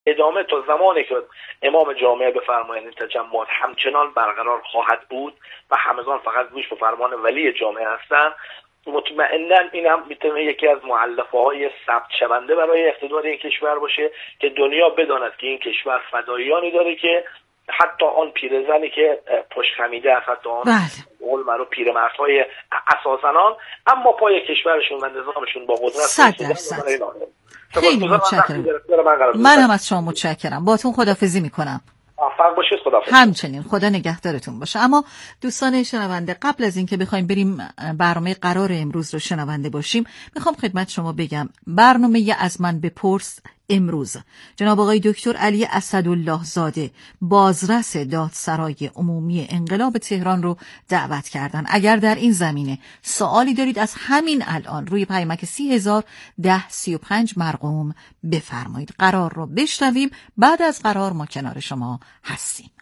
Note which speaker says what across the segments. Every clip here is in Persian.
Speaker 1: ادامه تا زمانی که امام جامعه بفرمایند این تجمعات همچنان برقرار خواهد بود و همگان فقط گوش به فرمان ولی جامعه هستند، مطمئناً این هم میتونه یکی از مؤلفه‌های ثبت شونده برای اقتدار این کشور باشه که دنیا بداند که این کشور فداییانی داره که حتی آن پیرزنی که پشت خمیده است، حتی آن قول مرو پیرمردهای اساسنان، اما پای کشورشون و نظامشون با قدرت
Speaker 2: 100%. خیلی متشکرم. من هم از شما متشکرم. باهاتون خداحافظی میکنم.
Speaker 1: موفق باشید. خداحافظ.
Speaker 2: همچنین خدا نگهدارتون باشه. اما دوستان شنونده، قبل از اینکه بخوایم بریم برنامه قرار امروز رو شنونده باشیم، میخوام خدمت شما بگم برنامه از من بپرس امروز جناب آقای دکتر علی اسدالله زاده، بازرس دادسرای عمومی انقلاب تهران رو دعوت کردن. اگر در این زمینه سوالی دارید از همین الان روی پیامک 301035 مرقوم بفرمایید. قرار رو بشنویم. بعد از قرار ما کنار شما هستیم.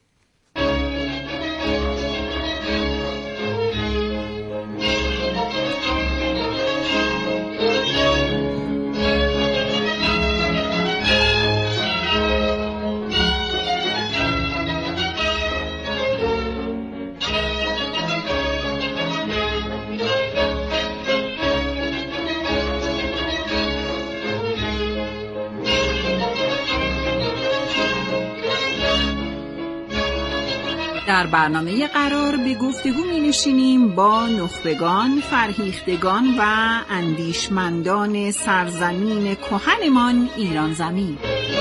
Speaker 3: در برنامه قرار به گفتگو می‌نشینیم با نخبگان، فرهیختگان و اندیشمندان سرزمین کهنمان ایران زمین.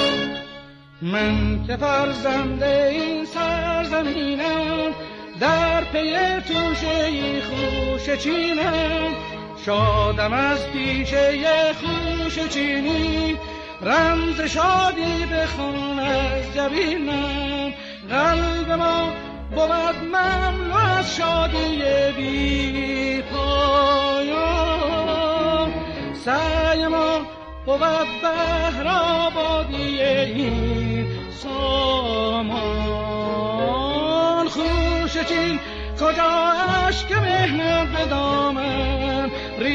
Speaker 4: من که فرزند این سرزمینم، در پی توشه خوش چینم، شادم از پیشه خوش چینی، رمز شادی بخوان از جبینم. قلب ما بود مملو از شادی بی پایان، سعی ما بود بهر آبادی این سامان. خوش چین کجا اشک مهنت به دامن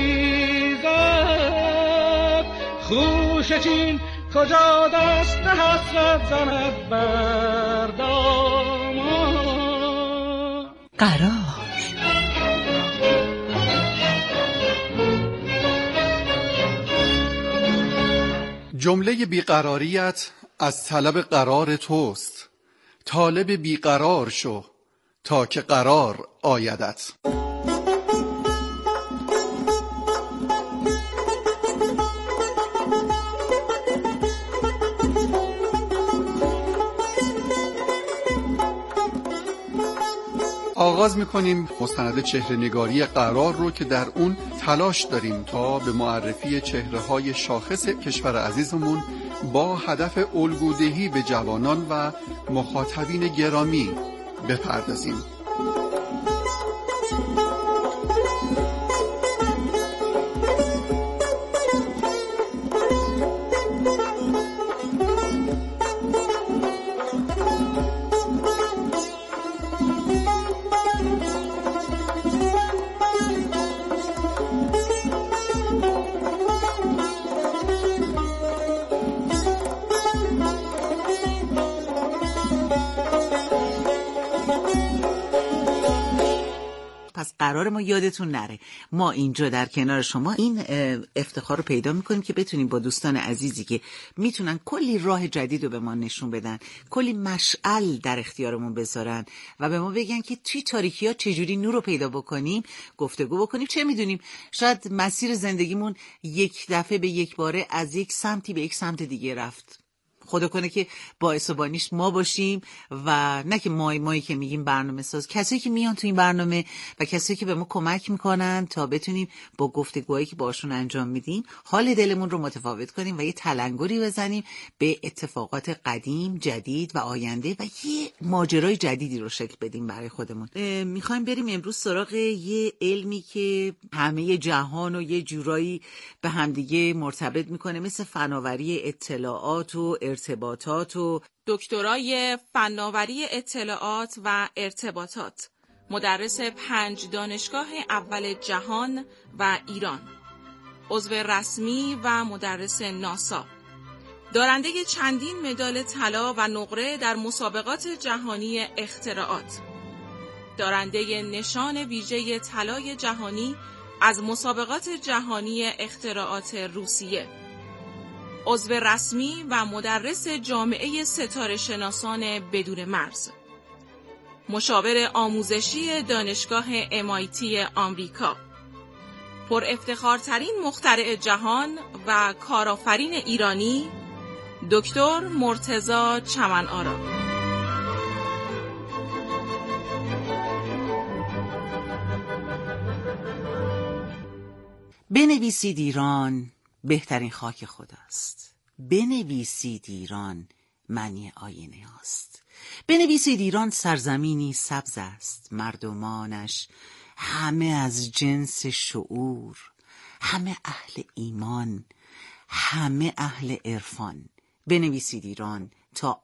Speaker 4: ریزد، خوش چین کجا دست حسرت زند بر دامان.
Speaker 2: قرار
Speaker 5: جمله بیقراریت از طلب قرار توست، طالب بیقرار شو تا که قرار آیدت. آغاز میکنیم مستند چهره‌نگاری قرار رو که در اون تلاش داریم تا به معرفی چهره‌های شاخص کشور عزیزمون با هدف الگودهی به جوانان و مخاطبین گرامی بپردازیم.
Speaker 3: قرار ما یادتون نره، ما اینجا در کنار شما این افتخار رو پیدا میکنیم که بتونیم با دوستان عزیزی که میتونن کلی راه جدید رو به ما نشون بدن، کلی مشعل در اختیارمون بذارن و به ما بگن که توی تاریکی ها چجوری نور رو پیدا بکنیم، گفتگو بکنیم. چه میدونیم شاید مسیر زندگیمون یک دفعه به یک باره از یک سمتی به یک سمت دیگه رفت. خدا کنه که باعث و بانیش ما باشیم و نه که مایی که میگیم برنامه ساز، کسایی که میان تو این برنامه و کسایی که به ما کمک میکنن تا بتونیم با گفتگوهایی که باشون انجام میدیم حال دلمون رو متفاوت کنیم و یه تلنگری بزنیم به اتفاقات قدیم، جدید و آینده و یه ماجرای جدیدی رو شکل بدیم برای خودمون. میخوایم بریم امروز سراغ یه علمی که همه جهان و یه جورایی به همدیگه مرتبط میکنه، مثل فناوری اطلاعات و ارتباطات و
Speaker 6: دکترای فناوری اطلاعات و ارتباطات، مدرس 5 دانشگاه اول جهان و ایران، عضو رسمی و مدرس ناسا، دارنده چندین مدال طلا و نقره در مسابقات جهانی اختراعات، دارنده نشان ویژه طلای جهانی از مسابقات جهانی اختراعات روسیه، عضو رسمی و مدرس جامعه ستاره شناسان بدون مرز، مشاور آموزشی دانشگاه MIT آمریکا، پر افتخارترین مخترع جهان و کارآفرین ایرانی، دکتر مرتضی چمن‌آرا.
Speaker 3: بنویسید ایران بهترین خاک خداست. بنویسید ایران معنی آینه هاست. بنویسید ایران سرزمینی سبز است، مردمانش همه از جنس شعور، همه اهل ایمان، همه اهل عرفان. بنویسید ایران تا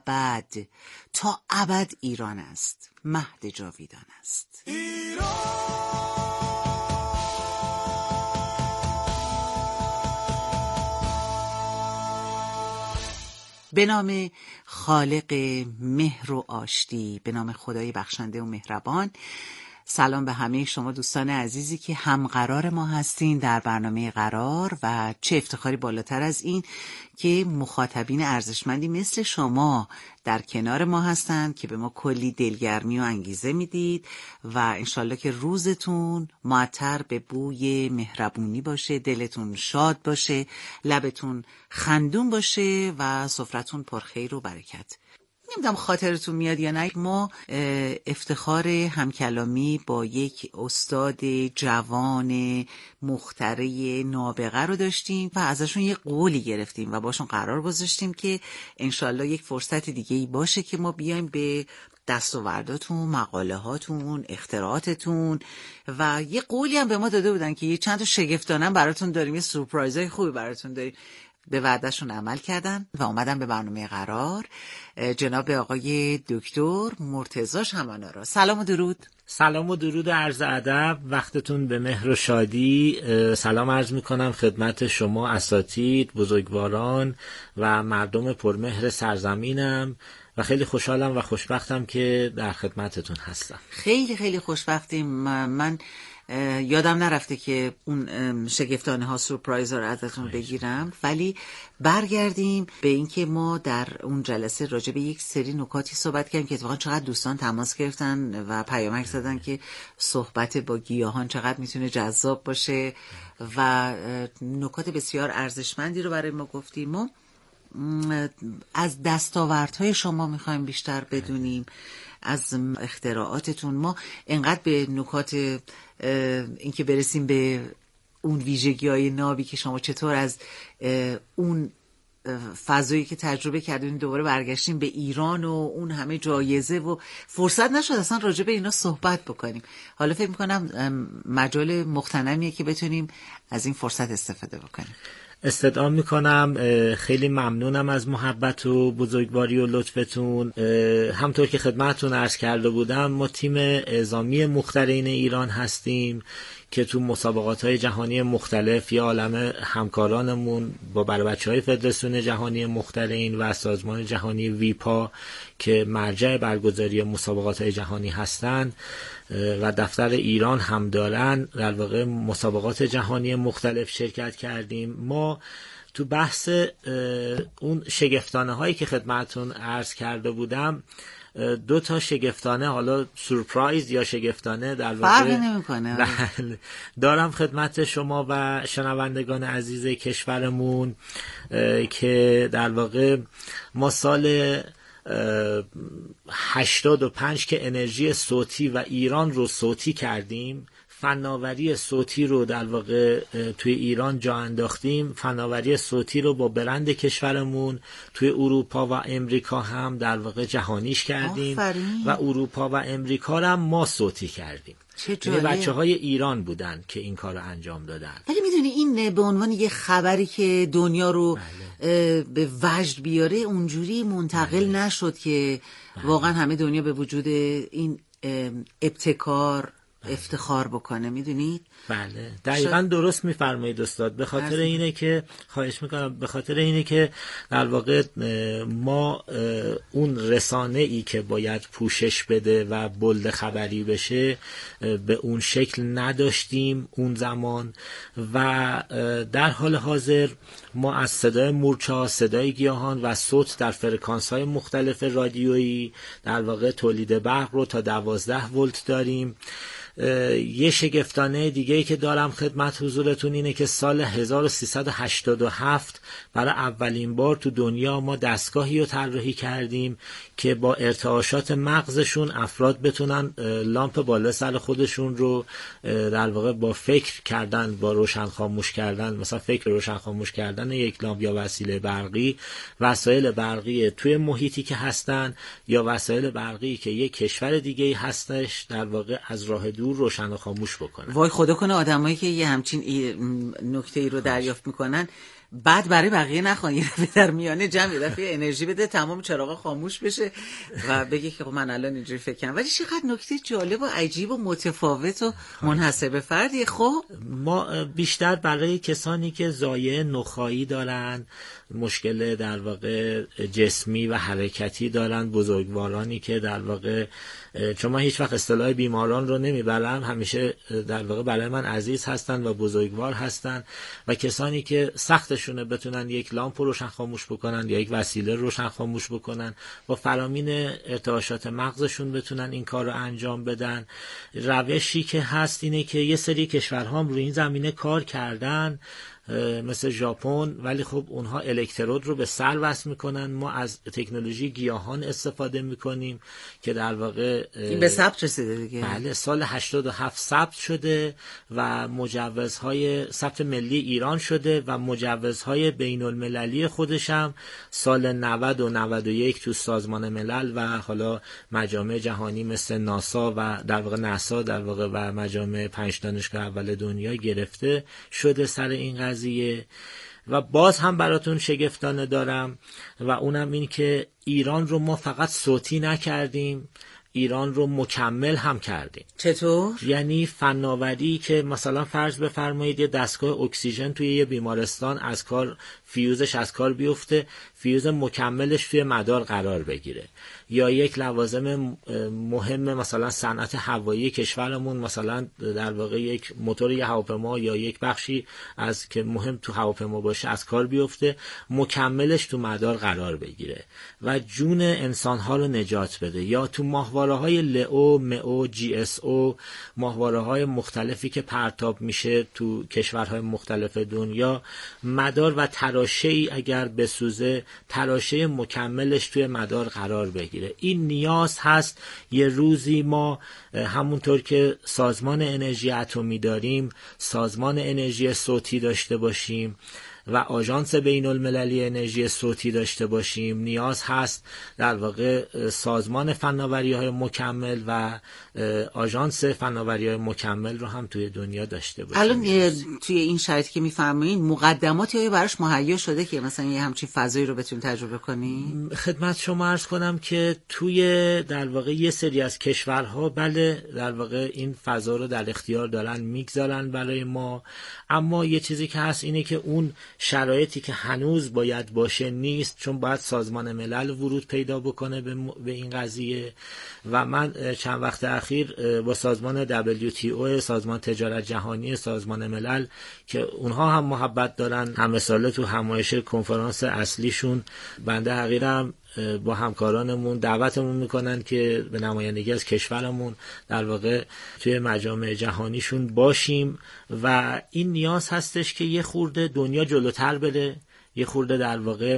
Speaker 3: ابد ایران است، مهد جاویدان است. به نام خالق مهر و آشتی، به نام خدای بخشنده و مهربان، سلام به همه شما دوستان عزیزی که همقرار ما هستین در برنامه قرار و چه افتخاری بالاتر از این که مخاطبین ارزشمندی مثل شما در کنار ما هستند که به ما کلی دلگرمی و انگیزه میدید و انشالله که روزتون معطر به بوی مهربونی باشه، دلتون شاد باشه، لبتون خندون باشه و سفرتون پرخیر و برکت. نمیدونم خاطرتون میاد یا نه، ما افتخار همکلامی با یک استاد جوان مخترع نابغه رو داشتیم و ازشون یه قولی گرفتیم و باشون قرار گذاشتیم که انشالله یک فرصت دیگه ای باشه که ما بیایم به دستاورداتون، مقاله هاتون، اختراعاتتون و یه قولی هم به ما داده بودن که یه چند تا شگفتانه براتون داریم، یه سورپرایزای خوبی براتون داریم. به وعدهشون عمل کردن و اومدن به برنامه قرار. جناب آقای دکتر مرتضی چمن‌آرا، سلام و درود.
Speaker 7: سلام و درود و عرض ادب، وقتتون به مهر و شادی. سلام عرض میکنم خدمت شما اساتید، بزرگواران و مردم پرمهر سرزمینم و خیلی خوشحالم و خوشبختم که در خدمتتون هستم.
Speaker 3: خیلی خیلی خوشبختیم. من یادم نرفته که اون شگفتانه ها سورپرایز رو ازتون بگیرم، ولی برگردیم به اینکه ما در اون جلسه راجع به یک سری نکاتی صحبت کردیم که اتفاقا چقدر دوستان تماس گرفتن و پیامک زدن که صحبت با گیاهان چقدر میتونه جذاب باشه و نکات بسیار ارزشمندی رو برای ما گفتیم. ما از دستاوردهای شما میخوایم بیشتر بدونیم، از اختراعاتتون. ما انقدر به نکات اینکه برسیم به اون ویژگی‌های نابی که شما چطور از اون فضایی که تجربه کردین دوباره برگشتیم به ایران و اون همه جایزه و فرصت نشد اصلا راجع به اینا صحبت بکنیم. حالا فکر میکنم مجال مغتنمیه که بتونیم از این فرصت استفاده بکنیم.
Speaker 7: استدعا میکنم. خیلی ممنونم از محبت و بزرگواری و لطفتون. همطور که خدمتتون عرض کرده بودم، ما تیم اعزامی مخترعین ایران هستیم که تو مسابقات‌های جهانی مختلف یه عالمه همکارانمون با بچه‌های فدراسیون جهانی مخترعین و سازمان جهانی ویپا که مرجع برگزاری مسابقات‌های جهانی هستند و دفتر ایران هم دارن، در واقع مسابقات جهانی مختلف شرکت کردیم. ما تو بحث اون شگفتانه هایی که خدمتتون عرض کرده بودم، 2 تا شگفتانه، حالا سورپرایز یا شگفتانه در واقع
Speaker 3: فرقی نمی‌کنه،
Speaker 7: دارم خدمت شما و شنوندگان عزیز کشورمون که در واقع ما سال 85 که انرژی صوتی و ایران رو صوتی کردیم، فناوری صوتی رو در واقع توی ایران جا انداختیم. فناوری صوتی رو با برند کشورمون توی اروپا و امریکا هم در واقع جهانیش کردیم. و اروپا و امریکا رو هم ما صوتی کردیم. یعنی بچه‌های ایران بودن که این کار رو انجام دادن.
Speaker 3: ولی میدونی این به عنوان یه خبری که دنیا رو به وجد بیاره اونجوری منتقل نشد که واقعا همه دنیا به وجود این ابتکار افتخار بکنه. میدونید
Speaker 7: بله دقیقاً درست میفرمایید استاد. به خاطر اینه که خواهش میکنم، به خاطر اینه که در واقع ما اون رسانه ای که باید پوشش بده و بلد خبری بشه به اون شکل نداشتیم اون زمان و در حال حاضر ما از صدای مورچه‌ها، صدای گیاهان و صوت در فرکانس‌های مختلف رادیویی در واقع تولید برق رو تا 12 ولت داریم. یه شگفتانه دیگه‌ای که دارم خدمت حضورتون اینه که سال 1387 برای اولین بار تو دنیا ما دستگاهی رو طراحی کردیم که با ارتعاشات مغزشون افراد بتونن لامپ بالا سر خودشون رو در واقع با فکر کردن، با روشن خاموش کردن، مثلا فکر روشن خاموش کردن یک لامپ یا وسیله برقی، وسایل برقی توی محیطی که هستن یا وسایل برقی که یک کشور دیگه‌ای هستش در واقع از راه دور روشن و خاموش بکنن.
Speaker 3: وای خدا کنه آدمایی که یه همچین نکته‌ای رو دریافت میکنن بعد برای بقیه نخوان، یه دفعه در میانه جمع یه دفعه انرژی بده تمام چراغا خاموش بشه و بگه که من الان اینجوری فکر کنم. ولی چقدر نکته جالب و عجیب و متفاوت و منحصر به فردیه. خب
Speaker 7: ما بیشتر برای کسانی که ضایعه نخاعی دارن، مشکل در واقع جسمی و حرکتی دارن، بزرگوارانی که در واقع، چون من هیچ وقت اصطلاح بیماران رو نمیبرم، همیشه در واقع برای من عزیز هستن و بزرگوار هستن و کسانی که سختشونه بتونن یک لامپ روشن خاموش بکنن یا یک وسیله روشن خاموش بکنن، با فرامین ارتعاشات مغزشون بتونن این کار رو انجام بدن. روشی که هست اینه که یه سری کشورها هم روی این زمینه کار کردن مثل ژاپن، ولی خب اونها الکترود رو به سر وصل میکنن. ما از تکنولوژی گیاهان استفاده میکنیم که در واقع
Speaker 3: این به ثبت رسیده دیگه.
Speaker 7: بله سال 87 ثبت شده و مجوزهای ثبت ملی ایران شده و مجوزهای بین المللی خودش هم سال 90 و 91 تو سازمان ملل و حالا مجامع جهانی مثل ناسا و در واقع ناسا در واقع و مجامع 5 دانشگاه اول دنیا گرفته شده سر این قضیه. و باز هم براتون شگفتانه دارم و اونم این که ایران رو ما فقط صوتی نکردیم، ایران رو مکمل هم کردیم.
Speaker 3: چطور؟
Speaker 7: یعنی فناوری که مثلا فرض بفرمایید یه دستگاه اکسیژن توی یه بیمارستان از کار، فیوزش از کار بیفته، فیوز مکملش توی مدار قرار بگیره، یا یک لوازم مهم مثلا صنعت هوایی کشورمون مثلا در واقع یک موتور یه هواپیما یا یک بخشی از که مهم تو هواپیما باشه از کار بیفته، مکملش تو مدار قرار بگیره و جون انسانها رو نجات بده. یا تو ماهواره‌های لئو، مئو، جی اس او، ماهواره‌های مختلفی که پرتاب میشه تو کشورهای مختلف دنیا، مدار و تراشه‌ای اگر بسوزه تراشه مکملش توی مدار قرار بگیره. این نیاز هست یه روزی ما همونطور که سازمان انرژی اتمی داریم، سازمان انرژی صوتی داشته باشیم و آژانس بین المللی انرژی صوتی داشته باشیم. نیاز هست در واقع سازمان فناوری‌های مکمل و آژانس فناوری‌های مکمل رو هم توی دنیا داشته باشیم.
Speaker 3: الان توی این شرایطی که می‌فرمایید مقدماتی براش مهیا شده که مثلا یه همچین فضایی رو بتونید تجربه کنید؟
Speaker 7: خدمت شما عرض کنم که توی در واقع یه سری از کشورها بله در واقع این فضا رو در اختیار دارن، میگذارن برای ما، اما یه چیزی که هست اینه که اون شرایطی که هنوز باید باشه نیست، چون باید سازمان ملل ورود پیدا بکنه به این قضیه. و من چند وقت اخیر با سازمان WTO، سازمان تجارت جهانی، سازمان ملل که اونها هم محبت دارن، همه ساله تو همایش کنفرانس اصلیشون بنده حقیرم با همکارانمون دعوتمون میکنن که به نمایندگی از کشورمون در واقع توی مجامع جهانیشون باشیم و این نیاز هستش که یه خورده دنیا جلوتر بره، یه خورده در واقع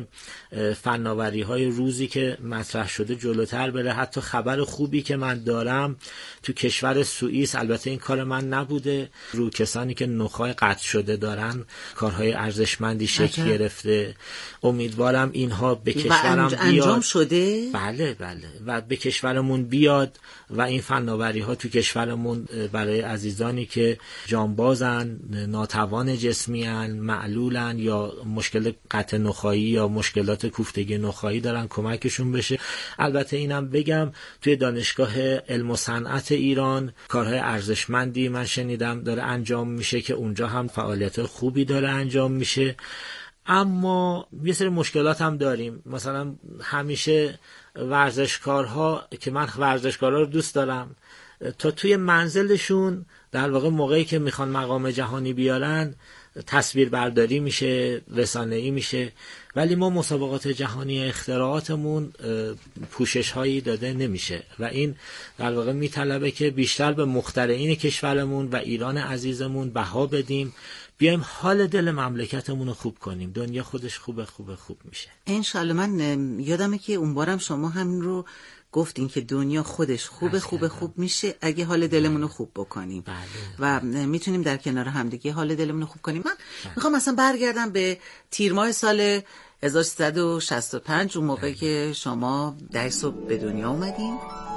Speaker 7: فناوری های روزی که مطرح شده جلوتر بره. حتی خبر خوبی که من دارم تو کشور سوئیس، البته این کار من نبوده، رو کسانی که نخاع قطع شده دارن کارهای ارزشمندی شکل گرفته. امیدوارم اینها به کشورم بیاد.
Speaker 3: انجام شده؟
Speaker 7: بله و به کشورمون بیاد و این فناوری ها تو کشورمون برای عزیزانی که جانبازن، ناتوان جسمیان، معلولن یا مشکل قطع نخاعی یا مشکلات کوفتگی نخاعی دارن کمکشون بشه. البته اینم بگم توی دانشگاه علم و صنعت ایران کارهای ارزشمندی من شنیدم داره انجام میشه که اونجا هم فعالیت خوبی داره انجام میشه، اما یه سری مشکلات هم داریم. مثلا همیشه ورزشکارها که من ورزشکارها رو دوست دارم، تا توی منزلشون در واقع موقعی که میخوان مقام جهانی بیارن تصویر برداری میشه، رسانه‌ای میشه، ولی ما مسابقات جهانی اختراعاتمون پوشش هایی داده نمیشه و این در واقع میطلبه که بیشتر به مخترعین کشورمون و ایران عزیزمون بها بدیم، بیایم حال دل مملکتمون رو خوب کنیم، دنیا خودش خوب میشه
Speaker 3: انشالله. من یادمه که اون بارم شما همین رو گفتین که دنیا خودش خوب میشه اگه حال دلمون رو خوب بکنیم.
Speaker 7: بله.
Speaker 3: و میتونیم در کنار همدیگه حال دلمون رو خوب کنیم. من میخوام اصلا برگردم به تیر ماه سال 1365، اون موقعی که شما 10 صبح به دنیا اومدین.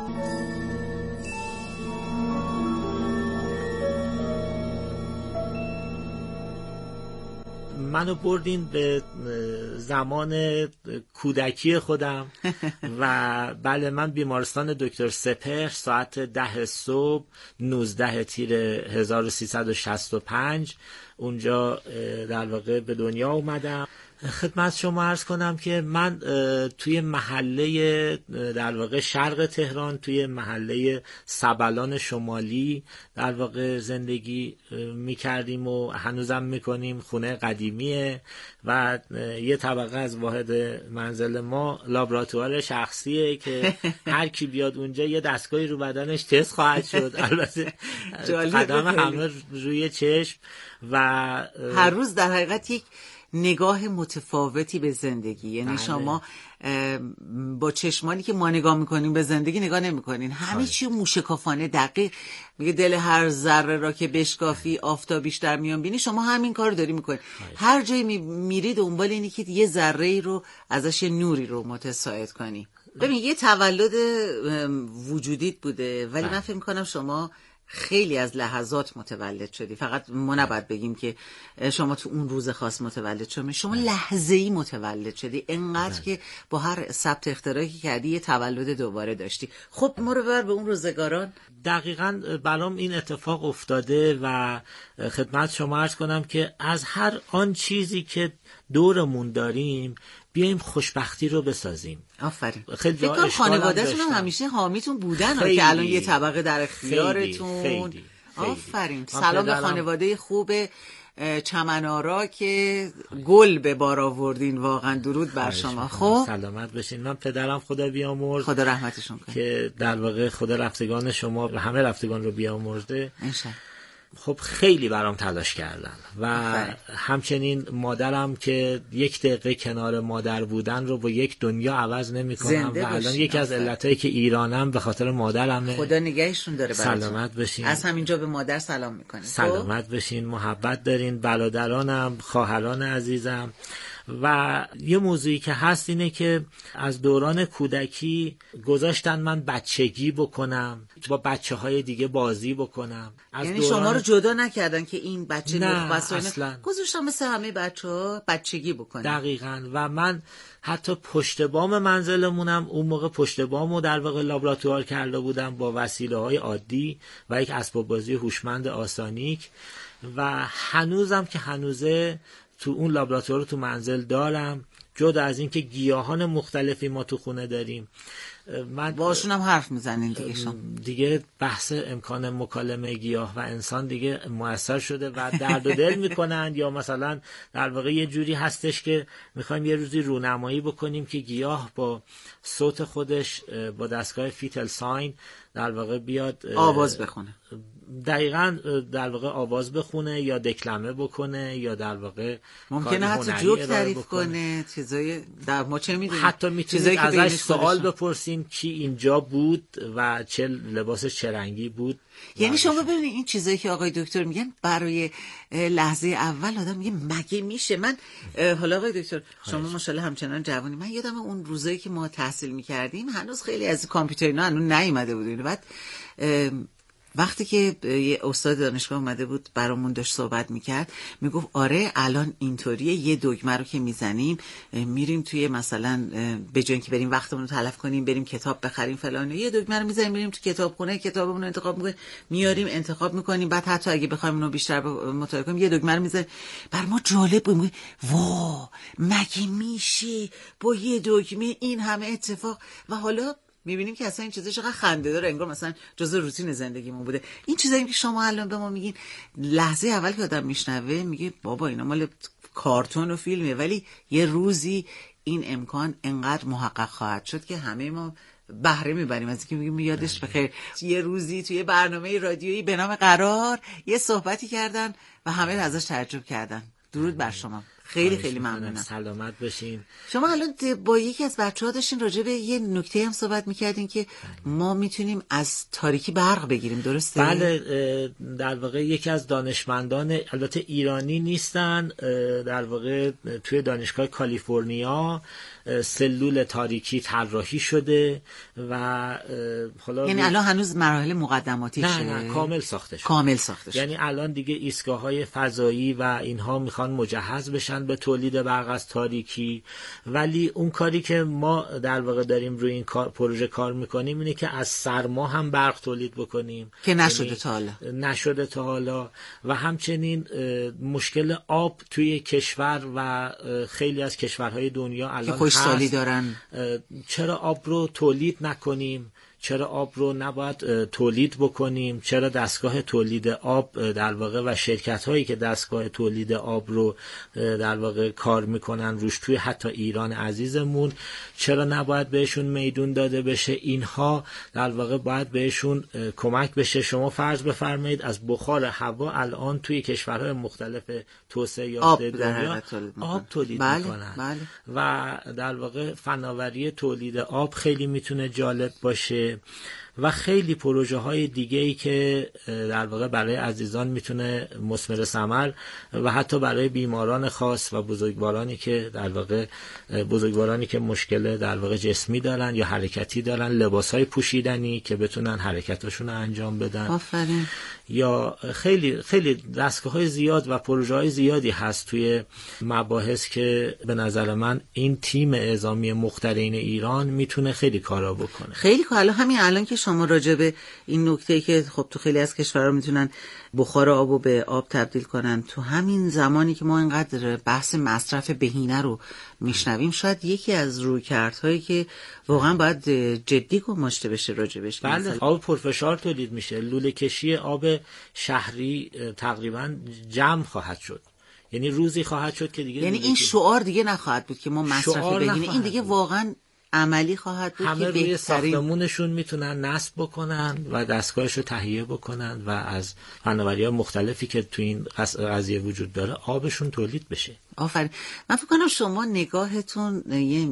Speaker 7: منو بردین به زمان کودکی خودم و بله، من بیمارستان دکتر سپهر ساعت 10 صبح 19 تیر 1365 اونجا در واقع به دنیا اومدم. خدمت شما عرض کنم که من توی محله در واقع شرق تهران، توی محله سبلان شمالی در واقع زندگی میکردیم و هنوزم میکنیم. خونه قدیمیه و یه طبقه از واحد منزل ما لابراتوار شخصیه که هر کی بیاد اونجا یه دستگاهی رو بدنش تست خواهد شد. البته قدم همه روی چشم و
Speaker 3: هر روز در حقیقت یک نگاه متفاوتی به زندگی. یعنی
Speaker 7: بله.
Speaker 3: شما با چشمانی که ما نگاه میکنیم به زندگی نگاه نمیکنین، همه چی موشکافانه دقیق. میگه دل هر ذره را که بشکافی آفتابیش در میان بینی. شما همین کار رو داری میکنین. هر جایی میرید دنبال اینی که یه ذره‌ای رو ازش نوری رو متساعد کنی. ببین یه تولد وجودیت بوده، ولی من فکر میکنم شما خیلی از لحظات متولد شدی. فقط ما نباید بگیم که شما تو اون روز خاص متولد شدی، شما لحظه‌ای متولد شدی، انقدر که با هر ثبت اختراعی که کردی یه تولد دوباره داشتی. خب ما رو ببر به اون روزگاران.
Speaker 7: دقیقاً برام این اتفاق افتاده و خدمت شما عرض کنم که از هر آن چیزی که دورمون داریم بیایم خوشبختی رو بسازیم.
Speaker 3: آفرین.
Speaker 7: خیلی
Speaker 3: فکر کنم خانواده‌تون هم همیشه حامیتون بودن که الان یه طبقه در اختیارتون.
Speaker 7: خیلی.
Speaker 3: آفرین. سلام به خانواده خوب چمنارا که گل به بار آوردین. واقعا درود بر شما. خب
Speaker 7: سلامت بشین. من پدرم خدا بیامرز،
Speaker 3: خدا رحمتشون کنه،
Speaker 7: که در واقع خدا رفتگان شما و همه رفتگان رو بیامرزه
Speaker 3: انشالله.
Speaker 7: خب خیلی برام تلاش کردن و همچنین مادرم که 1 دقیقه کنار مادر بودن رو با یک دنیا عوض نمی‌کنم و الان یکی از علتایی که ایرانم به خاطر مادرمه.
Speaker 3: خدا نگهشون داره براتون.
Speaker 7: سلامت بشین.
Speaker 3: از همینجا به مادر سلام میکنه.
Speaker 7: سلامت بشین، محبت دارین، برادرانم، خواهران عزیزم. و یه موضوعی که هست اینه که از دوران کودکی گذاشتن من بچگی بکنم، با بچه‌های دیگه بازی بکنم.
Speaker 3: یعنی شما رو جدا نکردن که این بچه
Speaker 7: نه اصلا،
Speaker 3: گذاشتن مثل همه بچه‌ها بچگی بکنن.
Speaker 7: دقیقاً. و من حتی پشت بام منزلمونم اون موقع پشت بامو در واقع لابراتوار کرده بودم با وسیله‌های عادی و یک اسباب بازی هوشمند آسانیک و هنوزم که هنوزه تو اون لابراتوار تو منزل دارم. جدا از این که گیاهان مختلفی ما تو خونه داریم، من
Speaker 3: باشون هم حرف میزنین
Speaker 7: دیگه بحث امکان مکالمه گیاه و انسان دیگه موثر شده و درد و دل میکنن. یا مثلا در واقع یه جوری هستش که میخوایم یه روزی رونمایی بکنیم که گیاه با صوت خودش با دستگاه فیتل ساین در واقع بیاد
Speaker 3: آواز بخونه.
Speaker 7: دقیقاً در واقع آواز بخونه یا دکلمه بکنه یا در واقع
Speaker 3: ممکنه حتی جوک تعریف کنه، چیزای در ما چه میدونیم.
Speaker 7: حتی میتونید ازش سوال بپرسین کی اینجا بود و چه لباسش چه رنگی بود.
Speaker 3: یعنی شما ببینید این چیزایی که آقای دکتر میگن برای لحظه اول آدم میگه مگه میشه. من حالا آقای دکتر شما ماشاءالله همچنان جوانی، من یادم اون روزایی که ما تحصیل میکردیم هنوز خیلی از کامپیوتر اینا هنوز نیومده بود. بعد وقتی که یه استاد دانشگاه اومده بود برامون داشت صحبت میکرد، میگفت آره الان اینطوریه، یه دگمه رو که میزنیم میریم توی مثلا به جای اینکه بریم وقتمون رو تلف کنیم بریم کتاب بخریم فلان، یه دگمه رو میزنیم میریم تو کتابخونه، کتابمون رو انتخاب میکنیم میاریم انتخاب میکنیم، بعد حتی اگه بخوایم اونو بیشتر مطالعه کنیم یه دگمه رو میزنیم. بر ما جالب بود، وا مگه میشه با یه دگمه این همه اتفاق؟ و حالا میبینیم که اصلا این چیزا چقدر خنده داره، انگار مثلا جزء روتین زندگیمون بوده. این چیزایی که شما الان به ما میگین، لحظه اول که آدم میشنوه میگه بابا اینا مال کارتون و فیلمه، ولی یه روزی این امکان انقدر محقق خواهد شد که همه ما بهره میبریم از اینکه میگیم یادش بخیر یه روزی توی برنامه رادیویی به نام قرار یه صحبتی کردن و همه ازش تعجب کردن. درود بر شما، خیلی خیلی ممنونم.
Speaker 7: سلامت باشین.
Speaker 3: شما الان با یکی از بچه‌ها داشتین راجع به یه نکته هم صحبت می‌کردین که ما میتونیم از تاریکی برق بگیریم، درسته؟
Speaker 7: بله، در واقع یکی از دانشمندان، البته ایرانی نیستن، در واقع توی دانشگاه کالیفرنیا سلول تاریکی طراحی شده و حالا
Speaker 3: یعنی الان هنوز مراحل مقدماتیشه؟
Speaker 7: نه کامل ساخته شده.
Speaker 3: کامل ساخته شده.
Speaker 7: یعنی الان دیگه ایستگاه‌های فضایی و اینها میخوان مجهز بشن به تولید برق از تاریکی، ولی اون کاری که ما در واقع داریم روی این پروژه کار میکنیم اینه که از سرما هم برق تولید بکنیم
Speaker 3: که نشده تا حالا.
Speaker 7: نشده تا حالا. و همچنین مشکل آب توی کشور و خیلی از کشورهای دنیا الان
Speaker 3: خوشسالی دارن.
Speaker 7: چرا آب رو تولید نکنیم؟ چرا آب رو نباید تولید بکنیم؟ چرا دستگاه تولید آب در واقع و شرکت هایی که دستگاه تولید آب رو در واقع کار میکنن روش توی حتی ایران عزیزمون، چرا نباید بهشون میدون داده بشه؟ اینها در واقع باید بهشون کمک بشه. شما فرض بفرمایید از بخار هوا الان توی کشورهای مختلف توسعه یافته دنیا آب تولید میکنن.
Speaker 3: بله.
Speaker 7: و در واقع فناوری تولید آب خیلی میتونه جالب باشه و خیلی پروژه های دیگه ای که در واقع برای عزیزان میتونه مثمر ثمر و حتی برای بیماران خاص و بزرگوارانی که در واقع مشکل در واقع جسمی دارن یا حرکتی دارن، لباس های پوشیدنی که بتونن حرکتاشون رو انجام بدن.
Speaker 3: آفرین.
Speaker 7: یا خیلی خیلی دستگاه‌های زیاد و پروژه‌های زیادی هست توی مباحث که به نظر من این تیم اعزامی مخترعین ایران میتونه خیلی کارا بکنه.
Speaker 3: خیلی کار. الان که شما راجع به این نکته که خب تو خیلی از کشورها میتونن بخار آبو به آب تبدیل کنن، تو همین زمانی که ما اینقدر بحث مصرف بهینه رو میشنویم، شاید یکی از رویکردهایی که واقعا باید جدی گماشته بشه راجبش.
Speaker 7: بله، آب پرفشار تولید میشه. لوله کشی آب شهری تقریبا جمع خواهد شد، یعنی روزی خواهد شد که دیگه،
Speaker 3: یعنی این شعار دیگه نخواهد بود که ما مصرف بهینه، این دیگه واقعا عملی خواهد بود.
Speaker 7: همه روی ساختمونشون میتونن نصب بکنن و دستگاهش رو تهیه بکنن و از فناوری‌های مختلفی که تو این قضیه وجود داره آبشون تولید بشه.
Speaker 3: آفرین. من فکر کنم شما نگاهتون یه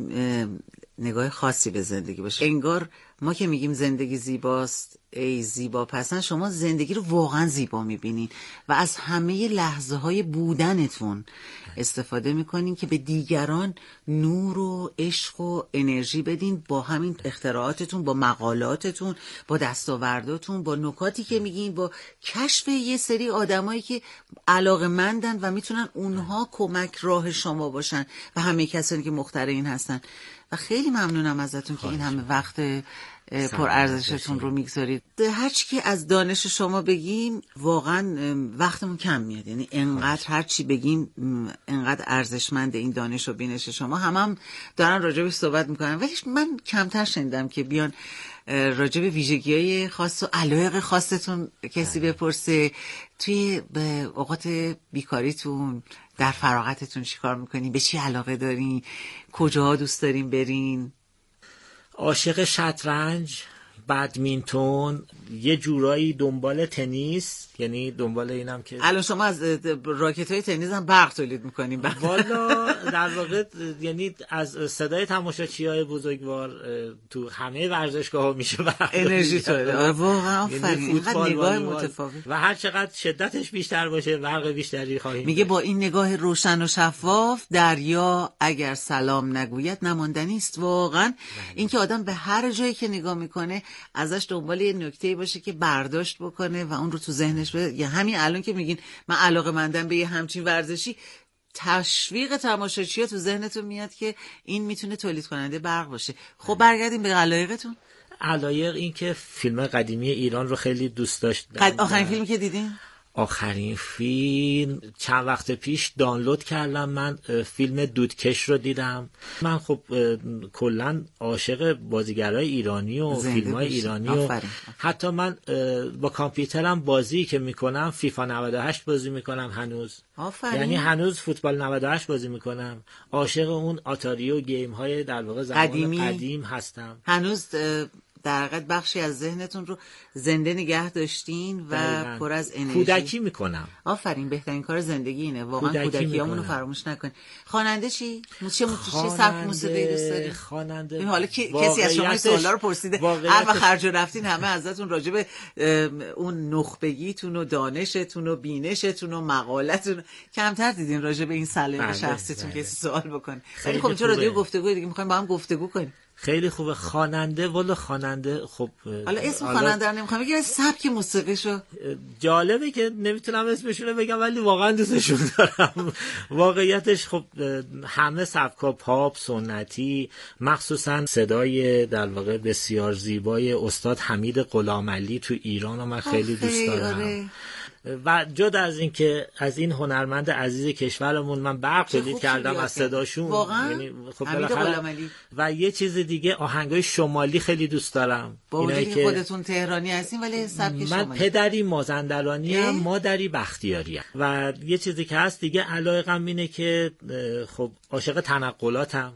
Speaker 3: نگاه خاصی به زندگی باشه. انگار ما که میگیم زندگی زیباست، ای زیبا پسند، شما زندگی رو واقعا زیبا میبینین و از همه لحظه های بودنتون استفاده میکنین که به دیگران نور و عشق و انرژی بدین، با همین اختراعاتتون، با مقالاتتون، با دستاورداتون، با نکاتی که میگین، با کشف یه سری آدمایی که علاقه‌مندن و میتونن اونها کمک راه شما باشن و همه کسانی که مخترعین هستن. و خیلی ممنونم ازتون که این همه وقت پرارزشتون رو میگذارید. هر چی که از دانش شما بگیم واقعا وقتمون کم میاد، یعنی انقدر هر چی بگیم انقدر ارزشمند این دانش و بینش شما. هم دارن راجبش صحبت میکنن، ولی من کمتر شنیدم که بیان راجب ویژگی‌های خاص و علایق خاصتون کسی بپرسه. توی اوقات بیکاریتون، در فراغتتون چیکار میکنین؟ به چی علاقه دارین؟ کجاها دوست دارین برین؟
Speaker 7: عاشق شطرنج، بدمینتون، یه جورایی دنبال تنیس، یعنی دنبال اینم که
Speaker 3: الان شما از راکت‌های تنیس هم برق تولید می‌کنین.
Speaker 7: والا در واقع یعنی از صدای تماشاچی‌های بزرگوار تو همه ورزشگاه‌ها میشه برق
Speaker 3: انرژی تولید. واقعا آفرین. اینقدر نگاه متفاوت
Speaker 7: و هر چقدر شدتش بیشتر باشه برق بیشتری خواهیم.
Speaker 3: میگه با این نگاه روشن و شفاف، دریا اگر سلام نگوید نماندنی است. واقعا اینکه آدم به هر جایی که نگاه میکنه ازش دنبال یه نکته‌ای باشه که برداشت بکنه و اون رو تو ذهنش یا همین الان که میگین من علاقه‌مندم به یه همچین ورزشی، تشویق تماشاچی‌ها تو ذهنتون میاد که این میتونه تولید کننده برق باشه. خب برگردیم به علایقتون.
Speaker 7: علایق این که فیلم قدیمی ایران رو خیلی دوست داشتم.
Speaker 3: آخرین فیلمی که دیدین؟
Speaker 7: آخرین فیلم چند وقت پیش دانلود کردم. من فیلم دودکش رو دیدم. من خب کلا عاشق بازیگرای ایرانی و فیلم‌های ایرانی و حتی من با کامپیوترم بازی که میکنم فیفا 98 بازی میکنم هنوز. یعنی هنوز فوتبال 98 بازی میکنم. عاشق اون آتاری و گیم های در واقع زمان قدیم هستم.
Speaker 3: هنوز در حقیقت بخشی از ذهنتون رو زنده نگه داشتین و پر از انرژی.
Speaker 7: کودکی میکنم.
Speaker 3: آفرین، بهترین کار زندگی اینه واقعا. کودکیامون رو فراموش نکنید. خواننده چی؟ چه سبک موسیقی دوست دارید؟
Speaker 7: خواننده.
Speaker 3: حالا کسی از شما این سوالا رو پرسیده؟ هر وقت خرج رفتین همه ازتون راجع به اون نخبگیتون و دانشتون و بینشتون و مقالتون کمتر دیدین راجع به این سلیقه شخصیتون کسی سوال بکنه. ولی خب چرا رادیو گفتگو دیگه می‌خوایم با هم گفتگو کنیم.
Speaker 7: خیلی خوبه. خواننده والا خواننده خب
Speaker 3: حالا اسم خواننده رو نمیخوام بگم، سبک موسیقیشو
Speaker 7: جالبه که نمیتونم اسمشون رو بگم ولی واقعا دوستشون دارم. واقعیتش خب همه سبکا پاپ، سنتی، مخصوصا صدای در واقع بسیار زیبای استاد حمید غلامعلی تو ایران رو من خیلی دوست دارم. و جدا از این که از این هنرمند عزیز کشورمون من برق تولید کردم از صداشون،
Speaker 3: یعنی
Speaker 7: خب و یه چیز دیگه آهنگای شمالی خیلی دوست دارم.
Speaker 3: با وجودی که خودتون تهرانی هستین ولی سبک شمالی.
Speaker 7: من پدری مازندرانی ام، مادری بختیاری ام. و یه چیزی که هست دیگه علاقم اینه که خب عاشق تنقلاتم.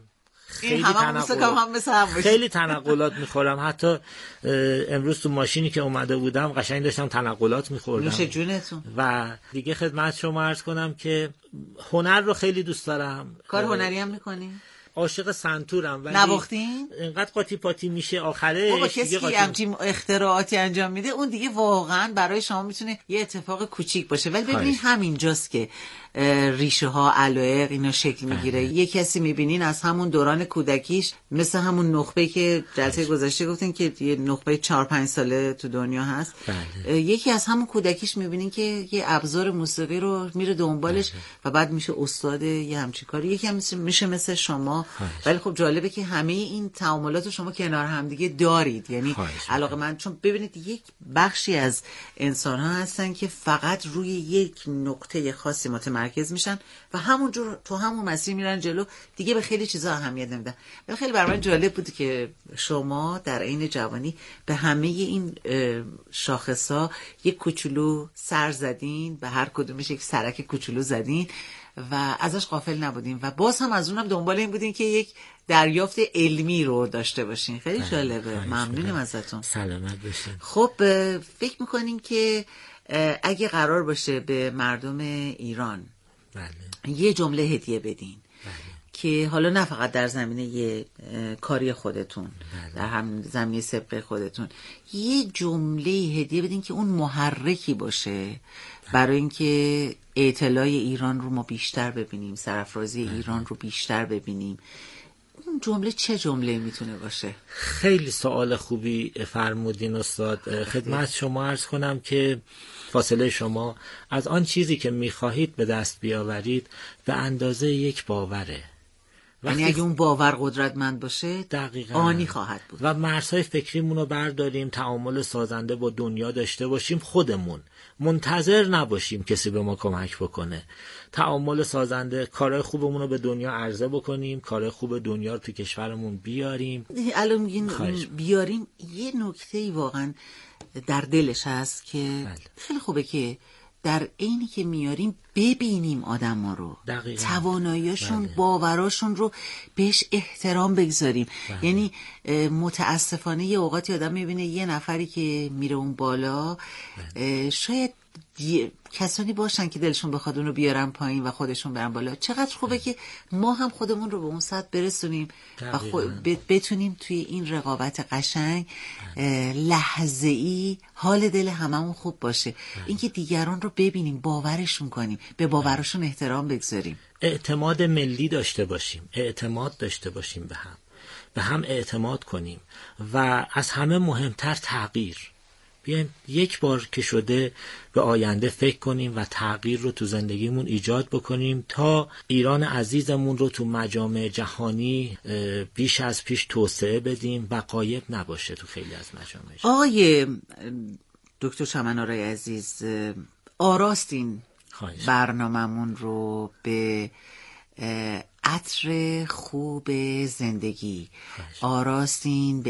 Speaker 7: خیلی تنقلات میخورم. حتی امروز تو ماشینی که اومده بودم قشنگ داشتم تنقلات میخوردم.
Speaker 3: نوش جونتون.
Speaker 7: و دیگه خدمت شما عرض کنم که هنر رو خیلی دوست دارم.
Speaker 3: کار هنری هم میکنی؟
Speaker 7: عاشق سنتورم ولی
Speaker 3: نواختین؟
Speaker 7: اینقدر قاطی پاتی میشه آخره.
Speaker 3: بابا کسی که همچین اختراعاتی انجام میده اون دیگه واقعا برای شما میتونه یه اتفاق کوچیک باشه. ولی ببینید همینجاست که ریشه ها، علایق اینا شکل میگیره. یه کسی میبینین از همون دوران کودکیش، مثل همون نخبه که جلسه گذشته گفتین که یه نخبه 4-5 ساله تو دنیا هست. یکی از همون کودکیش میبینین که یه ابزار موسیقی رو میره دنبالش و بعد میشه استاد یه همچین کاری. یکی هم میشه مثل شما. ولی خب جالبه که همه این تعاملات رو شما کنار هم دیگه دارید. یعنی علاقه من، چون ببینید یک بخشی از انسان ها هستن که فقط روی یک نقطه خاصی متمرکز میشن و همونجور تو همون مسیر میرن جلو، دیگه به خیلی چیزا اهمیت نمیدن. ولی خیلی برای من جالب بود که شما در عین جوانی به همه این شاخصا یک کوچولو سر زدین، به هر کدومش یک سرک کوچولو زدین و ازش غافل نبودین و باز هم از اونم دنبال این بودین که یک دریافت علمی رو داشته باشین. خیلی جالبه. ممنونم ازتون.
Speaker 7: سلامت باشین.
Speaker 3: خب فکر میکنین که اگه قرار باشه به مردم ایران یه جمله هدیه بدین که حالا نه فقط در زمینه یه کاری خودتون، در هم زمینه سبق خودتون، یه جمله هدیه بدین که اون محرکی باشه برای اینکه اطلاع ایران رو ما بیشتر ببینیم، سرافرازی ایران رو بیشتر ببینیم، اون جمله چه جمله میتونه باشه؟
Speaker 7: خیلی سوال خوبی فرمودین استاد. خدمت شما عرض کنم که فاصله شما از آن چیزی که میخواهید به دست بیاورید به اندازه یک باوره.
Speaker 3: یعنی اگه اون باور قدرتمند باشه
Speaker 7: دقیقاً
Speaker 3: آنی خواهد بود.
Speaker 7: و مرزهای فکریمون رو برداریم، تعامل سازنده با دنیا داشته باشیم، خودمون منتظر نباشیم کسی به ما کمک بکنه. تعامل سازنده، کارهای خوبمون رو به دنیا عرضه بکنیم، کارهای خوب دنیا رو تو کشورمون بیاریم.
Speaker 3: الان میگین بیاریم، یه نکته‌ای واقعا در دلش هست که خیلی خوبه که در عینی که میاریم ببینیم آدما رو، تواناییاشون، باوراشون رو بهش احترام بگذاریم. یعنی متاسفانه یه اوقاتی آدم میبینه یه نفری که میره اون بالا، شاید کسانی باشن که دلشون بخواد اون رو بیارن پایین و خودشون برن بالا. چقدر خوبه که ما هم خودمون رو به اون سطح برسونیم و بتونیم توی این رقابت قشنگ لحظه‌ای حال دل هممون خوب باشه. اینکه دیگران رو ببینیم، باورشون کنیم، به باورشون احترام بگذاریم،
Speaker 7: اعتماد ملی داشته باشیم، اعتماد داشته باشیم به هم. به هم اعتماد کنیم و از همه مهمتر تغییر. بیایم یک بار که شده به آینده فکر کنیم و تغییر رو تو زندگیمون ایجاد بکنیم تا ایران عزیزمون رو تو مجامع جهانی بیش از پیش توسعه بدیم و غایب نباشه تو خیلی از مجامع.
Speaker 3: آقای دکتر چمن‌آرای عزیز، آراستین برنامه‌مون رو به عطر خوب زندگی، آراستین به